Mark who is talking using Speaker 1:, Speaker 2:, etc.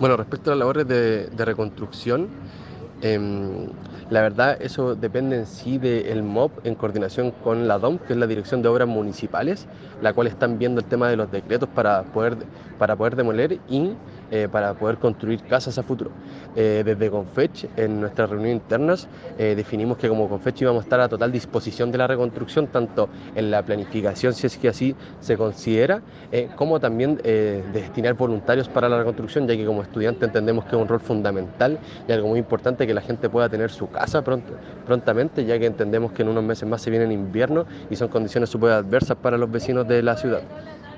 Speaker 1: Bueno, respecto a las labores de reconstrucción, em, la verdad eso depende en sí del MOP en coordinación con la DOM, que es la Dirección de Obras Municipales, la cual están viendo el tema de los decretos para poder demoler y para poder construir casas a futuro. Desde Confech, en nuestras reuniones internas, definimos que como Confech íbamos a estar a total disposición de la reconstrucción, tanto en la planificación, si es que así se considera, como también destinar voluntarios para la reconstrucción, ya que como estudiante entendemos que es un rol fundamental y algo muy importante que la gente pueda tener su casa prontamente, ya que entendemos que en unos meses más se viene el invierno y son condiciones súper adversas para los vecinos de la ciudad.